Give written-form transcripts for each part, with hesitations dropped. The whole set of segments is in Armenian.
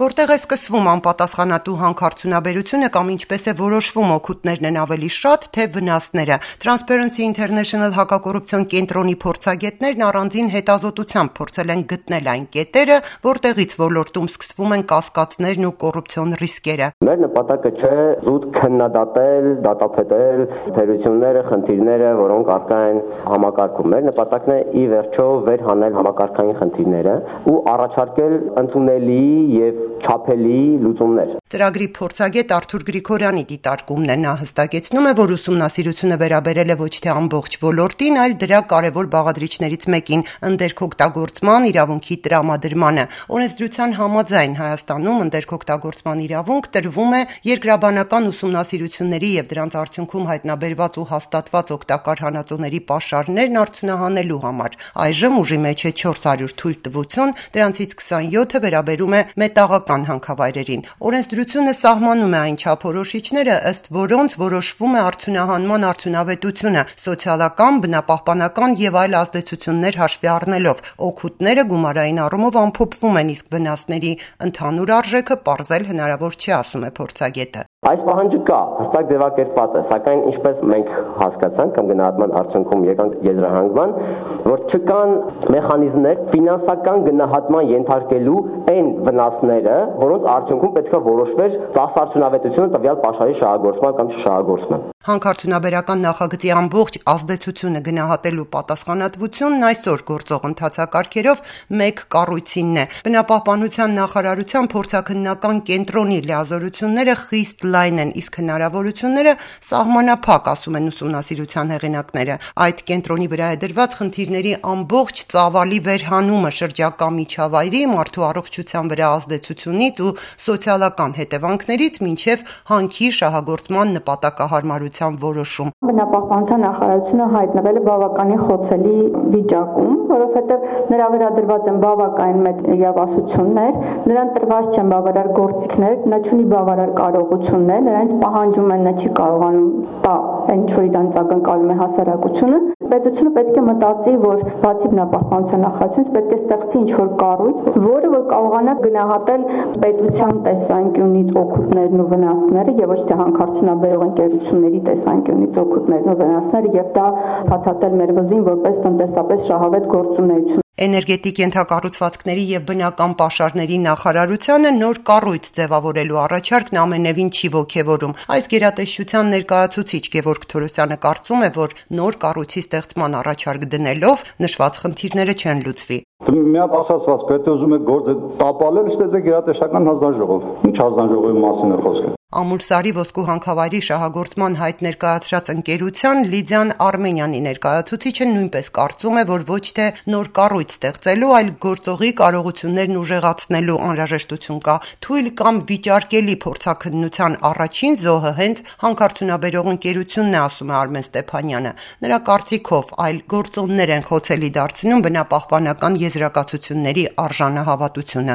Որտեղ է սկսվում անպատասխանատու հանքարդյունաբերությունը կամ ինչպես է որոշվում օգուտներն են ավելի շատ, թե վնասները։ Transparency International հակակոռուպցիոն կենտրոնի փորձագետներն առանձին հետազոտությամբ փորձել են գտնել այն կետերը, որտեղից ոլորտում սկսվում են կասկածներն ու կոռուպցիոն ռիսկերը։ Մեր նպատակը չէ զուտ քննադատել, դատապետել թերությունները, խնդիրները, որոնք առկա են համակարգում։ Մեր նպատակն է ի վերջո վեր հանել համակարգային խնդիրները ու առաջարկել ընդունելի եւ չափելի լուծումներ։ Ծրագրի փորձագետ Արթուր Գրիգորյանի դիտարկումն է, նա հստակեցնում է, որ ուսումնասիրությունը վերաբերել է ոչ թե ամբողջ ոլորտին, այլ դրա կարևոր բաղադրիչներից մեկին՝ ընդերքօգտագործման իրավունքի տրամադրմանը։ Օրենսդրության համաձայն Հայաստանում ընդերքօգտագործման իրավունք տրվում է երկրաբանական ուսումնասիրությունների եւ դրանց արդյունքում հայտնաբերված ու հաստատված օգտակար հանածոների պաշարներն արդյունահանելու համար։ Այժմ ուժի մեջ է 400 թույլտվություն, դրանցից 27-ը վերաբերում է մետաղական հանքավայրերին։ Օրենսդրությունը սահմանում է այն չափորոշիչները, ըստ որոնց որոշվում է արդյունահանման արդյունավետությունը, սոցիալական, բնապահպանական եւ այլ ազդեցություններ հաշվի առնելով։ Օգուտները գումարային առումով ամփոփվում են, իսկ վնասների ընդհանուր արժեքը պարզել հնարավոր չէ, ասում է փորձագետը։ Այս պահանջը կա, հստակ ձևակերպված է, սակայն ինչպես մենք հասկացանք կամ գնահատման արդյունքում եկանք եզրահանգման, որ չկան մեխանիզմներ ֆինանսական գնահատման ենթարկելու այն վնասները, որոնց արդյունքում պետք է որոշվեր ծախսարդյունավետությունը տվյալ պաշարի շահագործման կամ չշահագործման։ Հանքարդյունաբերական նախագծի ամբողջ ազդեցությունը գնահատելու պատասխանատվությունն այսօր գործող ընթացակարգերով մեկ կառույցինն է։ Բնապահպանության նախարարության փորձաքննական կենտրոնի լիազորությունները խիստ լայն են, իսկ հնարավորությունները սահմանափակ, ասում են ուսումնասիրության հեղինակները։ Այդ կենտրոնի վրա է դրված խնդիրների ամբողջ ծավալի վերհանումը շրջակա միջավայրի, մարդու առողջության վրա ազդեցությունից ու սոցիալական հետևանքներից մինչև հանքի շահագործման նպատակահարմարության որոշում։ Բնապահպանության նախարարությունը հայտնվել է բավականին խոցելի վիճակում, որովհետև նրա վրա դրված են բավականին մեծ իրավասություններ, նրան տրված չեն բավարար գործիքներ, նա չունի բավարար կարողություններ, նրանց պահանջում են, նա չի կարողանում տա այն ինչ որ իրենց ակնկալում է հասարակությունը։ Պետությունը պետք է մտածի, որ բացի բնապահպանության նախարարությունից պետք է ստեղծի ինչ-որ կառույց, որը որ կարողանա գնահատել պետության տեսանկյունից օգուտներն ու վնասները եւ ոչ թե հանքարդյունաբերող ընկերությունների տեսանկյունից օգուտներն ու վնասները եւ դա փաթաթել մեր վզին որպես տնտեսապես շահավետ գործունեություն։ Էներգետիկ ենթակառուցվածքների եւ բնական պաշարների նախարարությանը նոր կառույց ձևավորելու առաջարկն ամենևին չի ոգևորում։ Այս գերատեսչության ներկայացուցիչ Գևորգ Թորոսյանը կարծում է, որ նոր կառույցի ստեղծման առաջարկ դնելով նշված խնդիրները չեն լուծվի։ Մի հատ ասացված պետք է ուզում է գործը տապալել, ստեծե գերատեսչական հանձնաժողով։ Ինչ հանձնաժողովի մասին է խոսքը։ Ամուլսարի ոսկու հանքավայրի շահագործման հայտ ներկայացրած ընկերության Լիդիան Արմենյանի ներկայացուցիչը նույնպես կարծում է, որ ոչ թե նոր կառույց ստեղծելու, այլ գործողի կարողություններն ուժեղացնելու անհրաժեշտություն կա։ Թույլ կամ վիճարկելի փորձաքննության առաջին զոհը հենց հանքարդյունաբերող ընկերությունն է, ասում է Արմեն Ստեփանյանը։ Նրա կարծիքով այլ գործոններ են խոցելի դարձնում բնապահպանական եզրակացությունների արժանահավատությունը։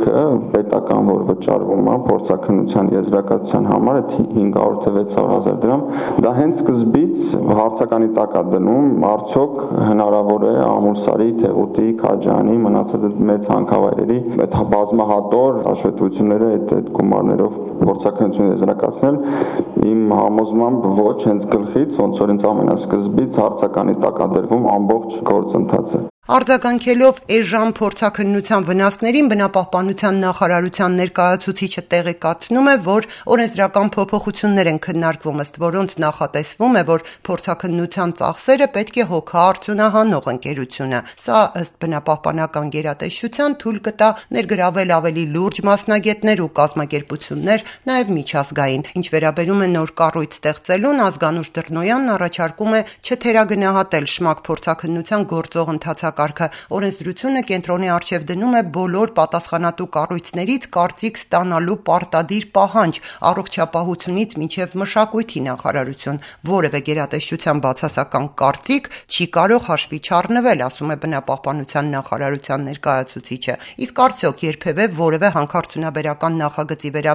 Պետական որ վճարվում է փորձաքննության եզրակացության համար 500 թե 600,000 դրամ, դա հենց սկզբից հարցականի տակ է դնում, արդյոք հնարավոր է Ամուլսարի, Թեղուտի, Քաջանի, մնացած մեծ հանքավայրերի այդ բազմահատոր հաշվետվությունները այդ գումարներով փորձաքննություն եզրակացնել։ Իմ համոզմամբ ոչ, հենց գլխից, ոնց որ ինձ ամենասկզբից հարցականի տակ է դրվում ամբողջ գործընթացը։ Արձագանքելով էժան փորձաքննության վնասներին բնապահպանության նախարարության ներկայացուցիչը տեղեկացնում է, որ օրենսդրական փոփոխություններ են քննարկվում, ըստ որոնց նախատեսվում է, որ փորձաքննության ծախսերը պետք է հոգա արդյունահանող ընկերությունը։ Սա ըստ բնապահպանական գերատեսչության թույլ կտա ներգրավել ավելի լուրջ մասնագետներ ու կազմակերպություններ, նաև միջազգային։ Ինչ վերաբերում է նոր կառույց ստեղծելուն, Ազգանուշ Դռնոյանն առաջարկում է չթերագնահատել ՇՄԱԿ փորձաքննության գործող ընթացակարգը։ Օրենսդրությունը կենտրոնի առջև դնում է բոլոր պատասխանատու կառույցներից կարծիք ստանալու պարտադիր պահանջ առողջապահությունից մինչև մշակույթի նախարարություն։ Որևէ գերատեսչության բացասական կարծիք չի կարող հաշվի չառնվել, ասում է բնապահպանության նախարարության ներկայացուցիչը։ Իսկ արդյոք երբևէ որևէ հանքարդյունաբերական նախագծի վերաբերյալ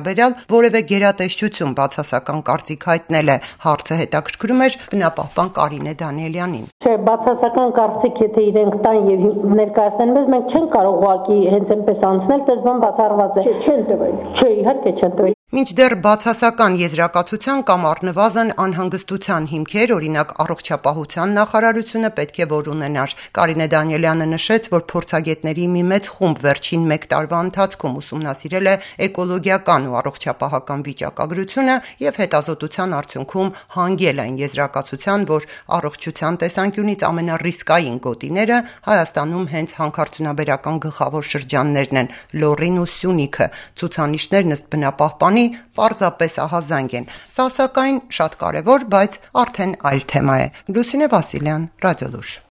որևէ գերատեսչություն բացասական կարծիք հայտնել է։ Հարցը հետաքրքրում էր բնապահպան Կարինե Դանիելյանին։ Չէ, բացասական կարծիք եթե իրենք տան եւ ներկայացնեն մեզ, մենք չենք կարող ուղղակի հենց այնպես անցնել, դες բան բացառված է։ Չեն տվել։ Չէ, իհարկե չեն տվել։ Մինչդեռ բացասական եզրակացության կամ առնվազն անհանգստության հիմքեր, օրինակ առողջապահության նախարարությունը պետք է որ ունենար։ Կարինե Դանիելյանը նշեց, որ փորձագետների մի մեծ խումբ վերջին 1 տարվա ընթացքում ուսումնասիրել է էկոլոգիական ու առողջապահական վիճակագրությունը եւ հետազոտության արդյունքում հանգել այն եզրակացության, որ առողջության տեսանկյունից ամենառիսկային գոտիները Հայաստանում հենց հանքարդյունաբերական գլխավոր շրջաններն են՝ Լոռին ու Սյունիքը։ Ցուցանիշներն ըստ բնապահպանի պարզապես ահազանգ են։ Սա սակայն շատ կարևոր, բայց արդեն այլ թեմա է։ Լուսինե Վասիլյան, Ռադիոլուր։